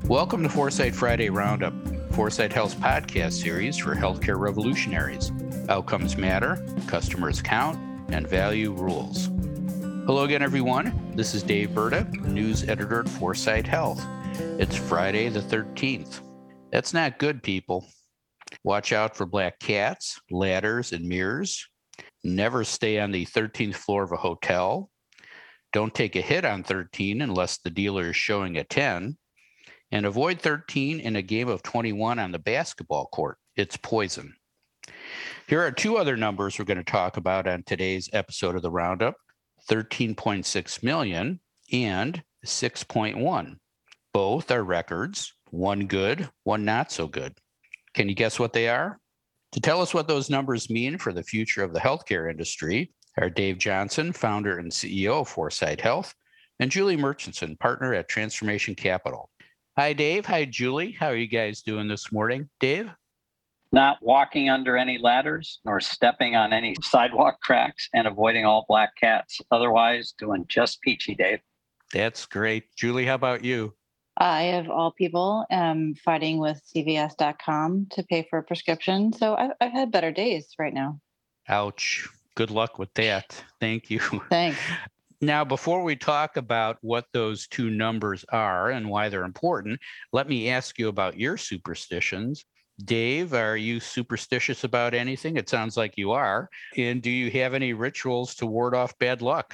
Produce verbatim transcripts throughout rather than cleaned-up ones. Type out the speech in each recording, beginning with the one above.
Welcome to Foresight Friday Roundup, Foresight Health's podcast series for healthcare revolutionaries. Outcomes matter, customers count, and value rules. Hello again, everyone. This is Dave Burda, news editor at Foresight Health. It's Friday the thirteenth. That's not good, people. Watch out for black cats, ladders, and mirrors. Never stay on the thirteenth floor of a hotel. Don't take a hit on thirteen unless the dealer is showing a ten. And avoid thirteen in a game of twenty-one on the basketball court. It's poison. Here are two other numbers we're going to talk about on today's episode of the Roundup, thirteen point six million and six point one. Both are records, one good, one not so good. Can you guess what they are? To tell us what those numbers mean for the future of the healthcare industry are Dave Johnson, founder and C E O of Foresight Health, and Julie Murchison, partner at Transformation Capital. Hi, Dave. Hi, Julie. How are you guys doing this morning? Dave? Not walking under any ladders nor stepping on any sidewalk cracks and avoiding all black cats. Otherwise, doing just peachy, Dave. That's great. Julie, how about you? I, of all people, am fighting with C V S dot com to pay for a prescription. So I've, I've had better days right now. Ouch. Good luck with that. Thank you. Thanks. Now, before we talk about what those two numbers are and why they're important, let me ask you about your superstitions. Dave, are you superstitious about anything? It sounds like you are. And do you have any rituals to ward off bad luck?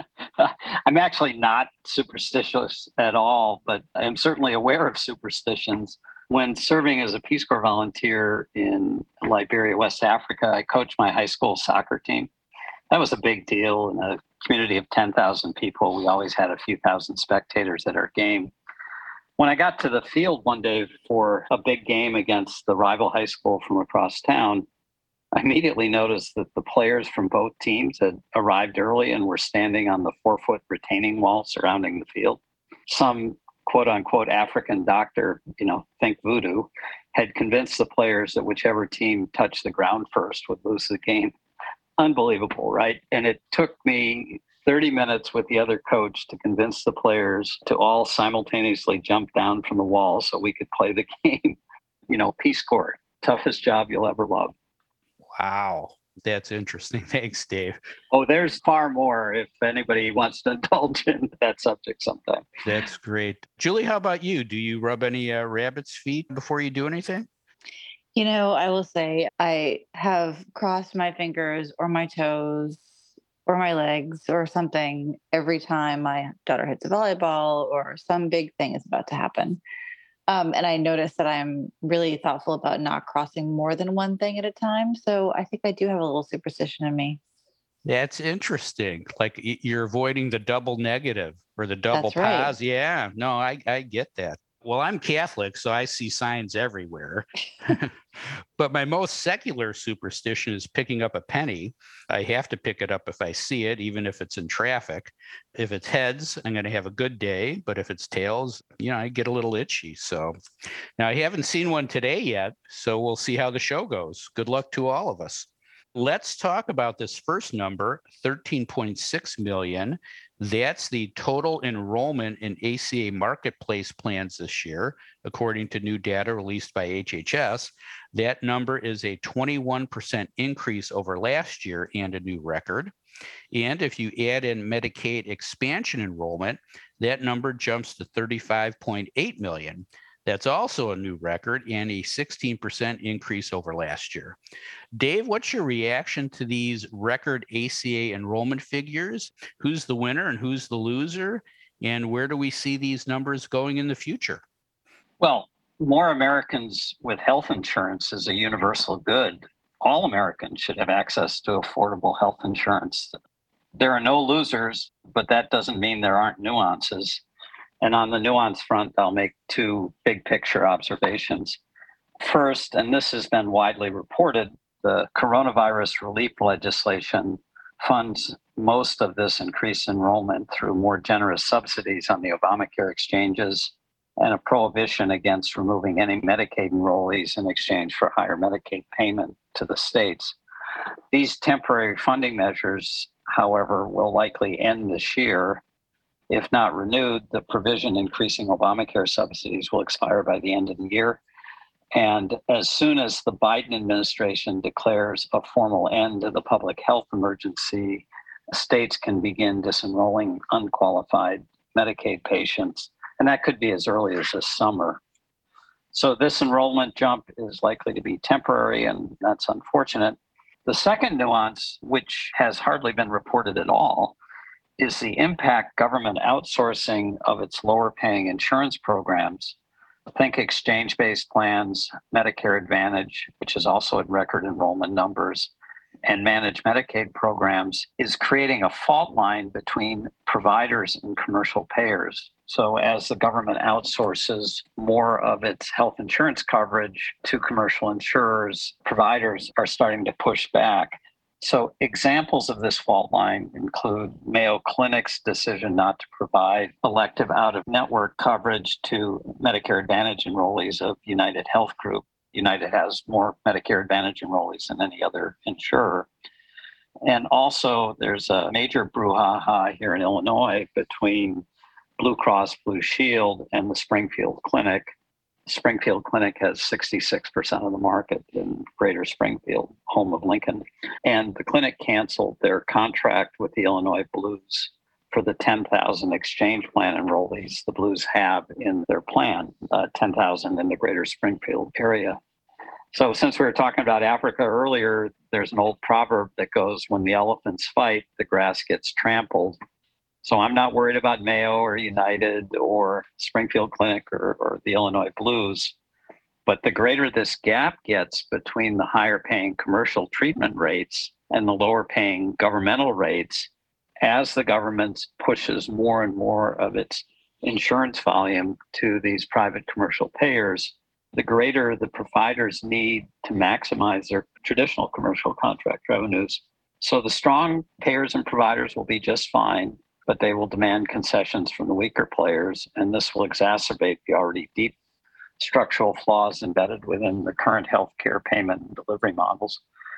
I'm actually not superstitious at all, but I'm certainly aware of superstitions. When serving as a Peace Corps volunteer in Liberia, West Africa, I coached my high school soccer team. That was a big deal in a community of ten thousand people. We always had a few thousand spectators at our game. When I got to the field one day for a big game against the rival high school from across town, I immediately noticed that the players from both teams had arrived early and were standing on the four-foot retaining wall surrounding the field. Some quote-unquote African doctor, you know, think voodoo, had convinced the players that whichever team touched the ground first would lose the game. Unbelievable, right? And it took me thirty minutes with the other coach to convince the players to all simultaneously jump down from the wall so we could play the game. You know, Peace Corps, toughest job you'll ever love. Wow, that's interesting. Thanks, Dave. Oh, there's far more if anybody wants to indulge in that subject sometime. That's great. Julie, how about you? Do you rub any uh, rabbit's feet before you do anything? You know, I will say I have crossed my fingers or my toes or my legs or something every time my daughter hits a volleyball or some big thing is about to happen. Um, and I notice that I'm really thoughtful about not crossing more than one thing at a time. So I think I do have a little superstition in me. That's interesting. Like you're avoiding the double negative or the double That's right. pos. Yeah, no, I, I get that. Well, I'm Catholic, so I see signs everywhere. But my most secular superstition is picking up a penny. I have to pick it up if I see it, even if it's in traffic. If it's heads, I'm going to have a good day. But if it's tails, you know, I get a little itchy. So now I haven't seen one today yet, so we'll see how the show goes. Good luck to all of us. Let's talk about this first number, thirteen point six million. That's the total enrollment in A C A marketplace plans this year, according to new data released by H H S. That number is a twenty-one percent increase over last year and a new record. And if you add in Medicaid expansion enrollment, that number jumps to thirty-five point eight million. That's also a new record and a sixteen percent increase over last year. Dave, what's your reaction to these record A C A enrollment figures? Who's the winner and who's the loser? And where do we see these numbers going in the future? Well, more Americans with health insurance is a universal good. All Americans should have access to affordable health insurance. There are no losers, but that doesn't mean there aren't nuances. And on the nuance front, I'll make two big picture observations. First, and this has been widely reported, the coronavirus relief legislation funds most of this increased enrollment through more generous subsidies on the Obamacare exchanges and a prohibition against removing any Medicaid enrollees in exchange for higher Medicaid payment to the states. These temporary funding measures, however, will likely end this year. If not renewed, the provision increasing Obamacare subsidies will expire by the end of the year. And as soon as the Biden administration declares a formal end to the public health emergency, states can begin disenrolling unqualified Medicaid patients. And that could be as early as this summer. So this enrollment jump is likely to be temporary, and that's unfortunate. The second nuance, which has hardly been reported at all, is the impact government outsourcing of its lower paying insurance programs. Think exchange-based plans, Medicare Advantage, which is also at record enrollment numbers, and managed Medicaid programs is creating a fault line between providers and commercial payers. So as the government outsources more of its health insurance coverage to commercial insurers, providers are starting to push back. So examples of this fault line include Mayo Clinic's decision not to provide elective out-of-network coverage to Medicare Advantage enrollees of United Health Group. United has more Medicare Advantage enrollees than any other insurer. And also there's a major brouhaha here in Illinois between Blue Cross Blue Shield and the Springfield Clinic. Springfield Clinic has sixty-six percent of the market in Greater Springfield, home of Lincoln. And the clinic canceled their contract with the Illinois Blues for the ten thousand exchange plan enrollees the Blues have in their plan, uh, ten thousand in the Greater Springfield area. So since we were talking about Africa earlier, there's an old proverb that goes, when the elephants fight, the grass gets trampled. So I'm not worried about Mayo or United or Springfield Clinic or, or the Illinois Blues. But the greater this gap gets between the higher paying commercial treatment rates and the lower paying governmental rates, as the government pushes more and more of its insurance volume to these private commercial payers, the greater the providers need to maximize their traditional commercial contract revenues. So the strong payers and providers will be just fine, but they will demand concessions from the weaker players, and this will exacerbate the already deep structural flaws embedded within the current healthcare payment and delivery models.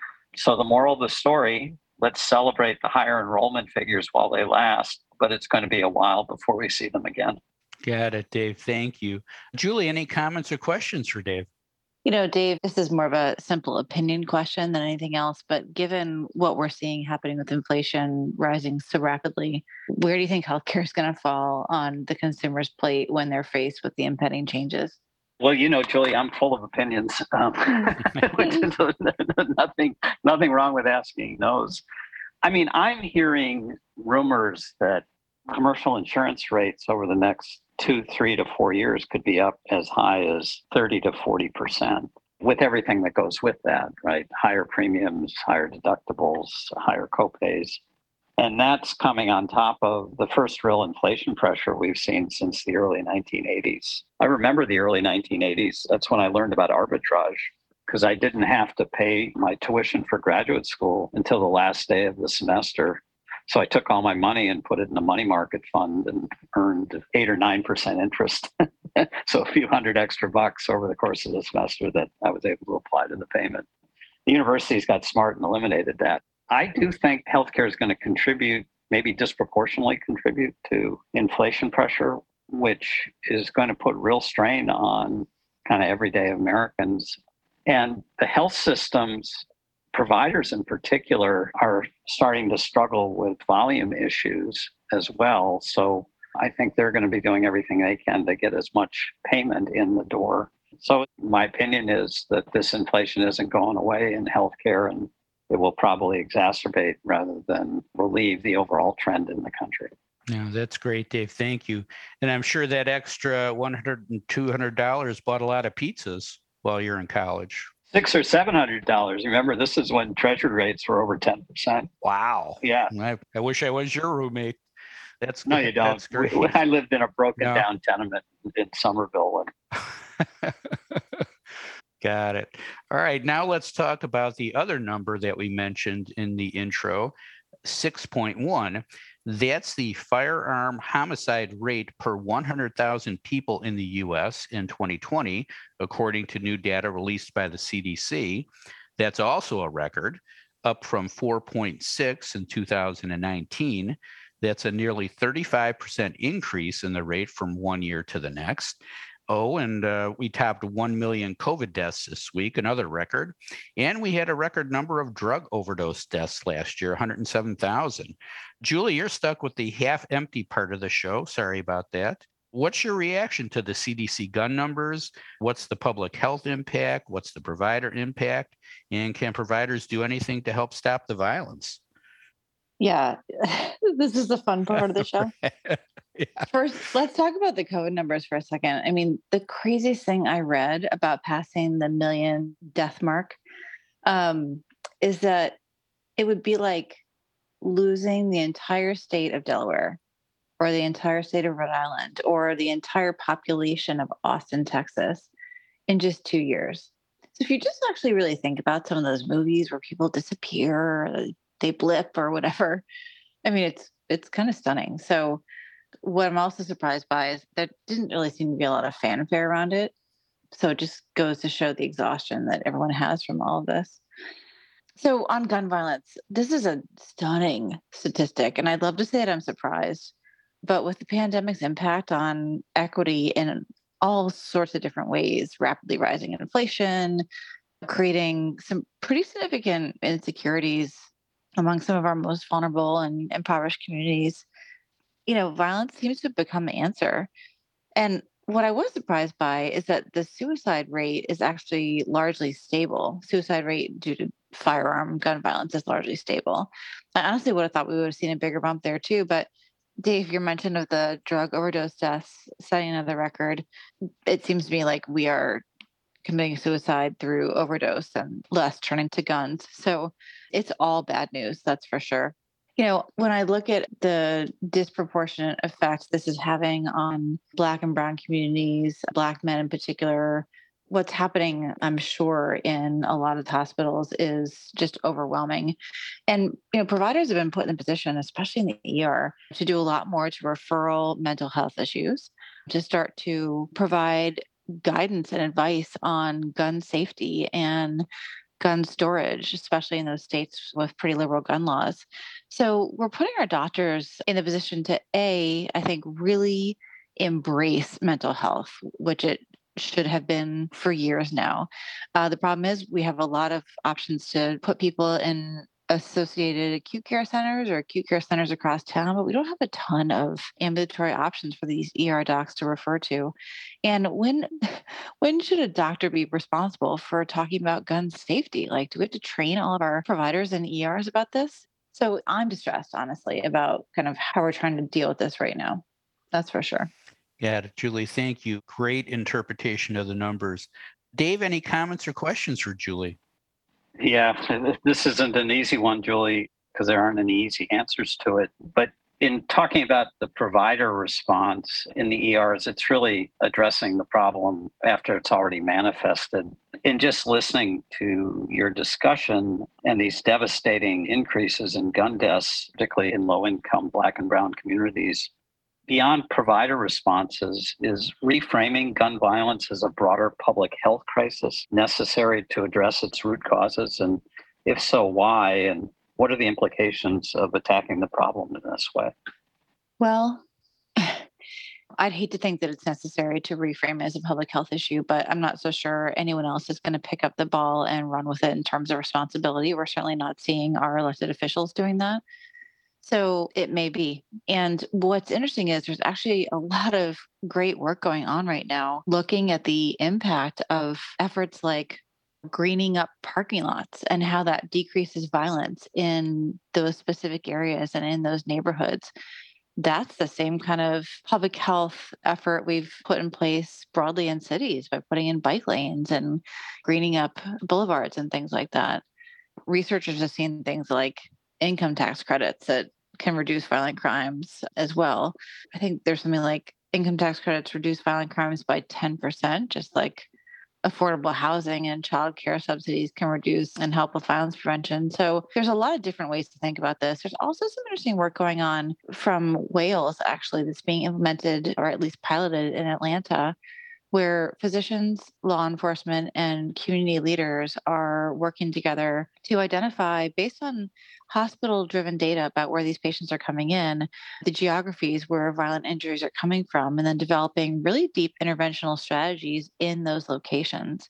So the moral of the story, let's celebrate the higher enrollment figures while they last, but it's going to be a while before we see them again. Got it, Dave. Thank you. Julie, any comments or questions for Dave? You know, Dave, this is more of a simple opinion question than anything else, but given what we're seeing happening with inflation rising so rapidly, where do you think healthcare is going to fall on the consumer's plate when they're faced with the impending changes? Well, you know, Julie, I'm full of opinions, um, which is nothing, nothing wrong with asking those. I mean, I'm hearing rumors that commercial insurance rates over the next two, three to four years could be up as high as thirty to forty percent with everything that goes with that, right? Higher premiums, higher deductibles, higher copays. And that's coming on top of the first real inflation pressure we've seen since the early nineteen eighties. I remember the early nineteen eighties. That's when I learned about arbitrage, because I didn't have to pay my tuition for graduate school until the last day of the semester. So I took all my money and put it in a money market fund and earned eight or nine percent interest. So a few hundred extra bucks over the course of the semester that I was able to apply to the payment. The universities got smart and eliminated that. I do think healthcare is going to contribute, maybe disproportionately contribute to inflation pressure, which is going to put real strain on kind of everyday Americans. And the health systems, providers in particular, are starting to struggle with volume issues as well. So I think they're going to be doing everything they can to get as much payment in the door. So my opinion is that this inflation isn't going away in healthcare, and it will probably exacerbate rather than relieve the overall trend in the country. Yeah, that's great, Dave. Thank you. And I'm sure that extra one hundred dollars and two hundred dollars bought a lot of pizzas while you're in college. Six or seven hundred dollars. Remember, this is when treasury rates were over ten percent. Wow. Yeah. I, I wish I was your roommate. That's no, you don't. That's great. I lived in a broken no. down tenement in Somerville. Got it. All right. Now let's talk about the other number that we mentioned in the intro, six point one. That's the firearm homicide rate per one hundred thousand people in the U S in twenty twenty, according to new data released by the C D C. That's also a record, up from four point six in two thousand nineteen. That's a nearly thirty-five percent increase in the rate from one year to the next. Oh, and uh, we topped one million COVID deaths this week, another record. And we had a record number of drug overdose deaths last year, one hundred seven thousand. Julie, you're stuck with the half empty part of the show. Sorry about that. What's your reaction to the C D C gun numbers? What's the public health impact? What's the provider impact? And can providers do anything to help stop the violence? Yeah, this is the fun part of the show. Yeah. First, let's talk about the COVID numbers for a second. I mean, the craziest thing I read about passing the million death mark um, is that it would be like losing the entire state of Delaware or the entire state of Rhode Island or the entire population of Austin, Texas in just two years. So if you just actually really think about some of those movies where people disappear, or they blip or whatever, I mean, it's it's kind of stunning. So what I'm also surprised by is there didn't really seem to be a lot of fanfare around it. So it just goes to show the exhaustion that everyone has from all of this. So on gun violence, this is a stunning statistic. And I'd love to say that I'm surprised. But with the pandemic's impact on equity in all sorts of different ways, rapidly rising inflation, creating some pretty significant insecurities among some of our most vulnerable and impoverished communities, you know, violence seems to have become the answer. And what I was surprised by is that the suicide rate is actually largely stable. Suicide rate due to firearm gun violence is largely stable. I honestly would have thought we would have seen a bigger bump there too. But Dave, your mention of the drug overdose deaths setting another record, it seems to me like we are committing suicide through overdose and less turning to guns. So it's all bad news, that's for sure. You know, when I look at the disproportionate effects this is having on Black and Brown communities, Black men in particular, what's happening, I'm sure, in a lot of the hospitals is just overwhelming. And, you know, providers have been put in a position, especially in the E R, to do a lot more to referral mental health issues, to start to provide guidance and advice on gun safety and gun storage, especially in those states with pretty liberal gun laws. So we're putting our doctors in the position to, A, I think, really embrace mental health, which it should have been for years now. Uh, the problem is we have a lot of options to put people in associated acute care centers or acute care centers across town, but we don't have a ton of ambulatory options for these E R docs to refer to. And when when should a doctor be responsible for talking about gun safety? Like, do we have to train all of our providers and E Rs about this? So I'm distressed, honestly, about kind of how we're trying to deal with this right now. That's for sure. Yeah, Julie, thank you. Great interpretation of the numbers. Dave, any comments or questions for Julie? Yeah, this isn't an easy one, Julie, because there aren't any easy answers to it. But in talking about the provider response in the E Rs, it's really addressing the problem after it's already manifested. In just listening to your discussion and these devastating increases in gun deaths, particularly in low-income Black and Brown communities, beyond provider responses, is reframing gun violence as a broader public health crisis necessary to address its root causes? And if so, why? And what are the implications of attacking the problem in this way? Well, I'd hate to think that it's necessary to reframe it as a public health issue, but I'm not so sure anyone else is going to pick up the ball and run with it in terms of responsibility. We're certainly not seeing our elected officials doing that. So it may be. And what's interesting is there's actually a lot of great work going on right now looking at the impact of efforts like greening up parking lots and how that decreases violence in those specific areas and in those neighborhoods. That's the same kind of public health effort we've put in place broadly in cities by putting in bike lanes and greening up boulevards and things like that. Researchers have seen things like income tax credits that can reduce violent crimes as well. I think there's something like income tax credits reduce violent crimes by ten percent, just like affordable housing and childcare subsidies can reduce and help with violence prevention. So there's a lot of different ways to think about this. There's also some interesting work going on from Wales, actually, that's being implemented or at least piloted in Atlanta, where physicians, law enforcement, and community leaders are working together to identify, based on hospital-driven data about where these patients are coming in, the geographies where violent injuries are coming from, and then developing really deep interventional strategies in those locations.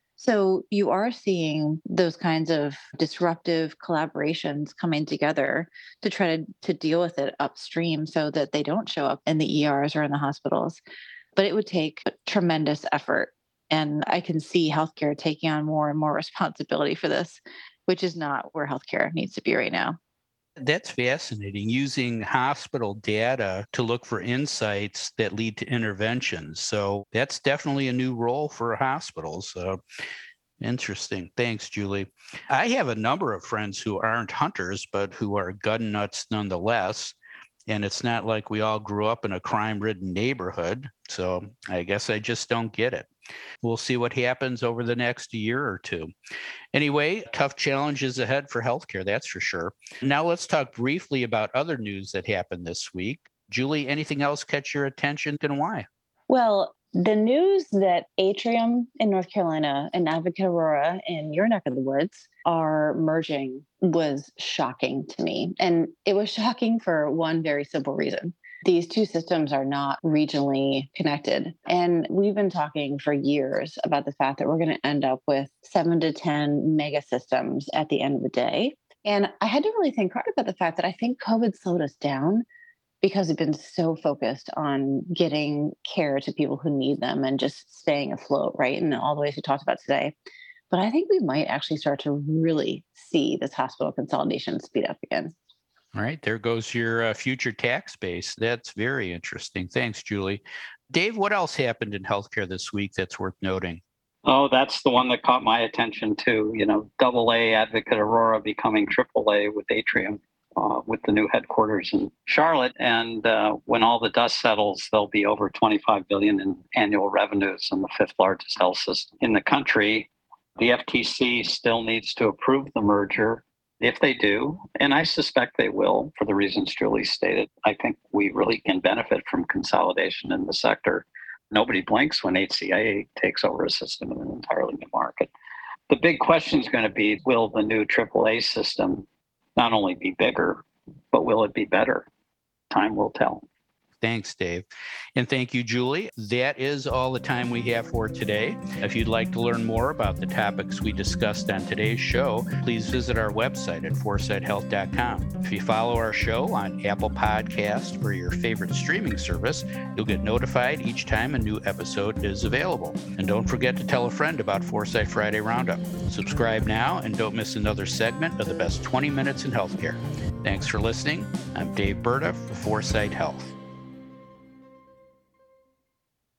So you are seeing those kinds of disruptive collaborations coming together to try to, to deal with it upstream so that they don't show up in the E Rs or in the hospitals. But it would take tremendous effort. And I can see healthcare taking on more and more responsibility for this, which is not where healthcare needs to be right now. That's fascinating, using hospital data to look for insights that lead to interventions. So that's definitely a new role for hospitals. Uh, interesting. Thanks, Julie. I have a number of friends who aren't hunters, but who are gun nuts nonetheless. And it's not like we all grew up in a crime-ridden neighborhood. So I guess I just don't get it. We'll see what happens over the next year or two. Anyway, tough challenges ahead for healthcare, that's for sure. Now let's talk briefly about other news that happened this week. Julie, anything else catch your attention and why? Well, the news that Atrium in North Carolina and Advocate Aurora in your neck of the woods are merging was shocking to me. And it was shocking for one very simple reason. These two systems are not regionally connected. And we've been talking for years about the fact that we're going to end up with seven to ten mega systems at the end of the day. And I had to really think hard about the fact that I think COVID slowed us down because we've been so focused on getting care to people who need them and just staying afloat, right? And all the ways we talked about today. But I think we might actually start to really see this hospital consolidation speed up again. All right, there goes your uh, future tax base. That's very interesting. Thanks, Julie. Dave, what else happened in healthcare this week that's worth noting? Oh, that's the one that caught my attention too. You know, double A Advocate Aurora becoming triple A with Atrium, uh, with the new headquarters in Charlotte. And uh, when all the dust settles, there'll be over twenty-five billion dollars in annual revenues and the fifth largest health system in the country. The F T C still needs to approve the merger. If they do, and I suspect they will, for the reasons Julie stated, I think we really can benefit from consolidation in the sector. Nobody blinks when H C A takes over a system in an entirely new market. The big question is going to be, will the new triple A system not only be bigger, but will it be better? Time will tell. Thanks, Dave. And thank you, Julie. That is all the time we have for today. If you'd like to learn more about the topics we discussed on today's show, please visit our website at foresight health dot com. If you follow our show on Apple Podcasts or your favorite streaming service, you'll get notified each time a new episode is available. And don't forget to tell a friend about Foresight Friday Roundup. Subscribe now and don't miss another segment of the best twenty minutes in healthcare. Thanks for listening. I'm Dave Berta for Foresight Health.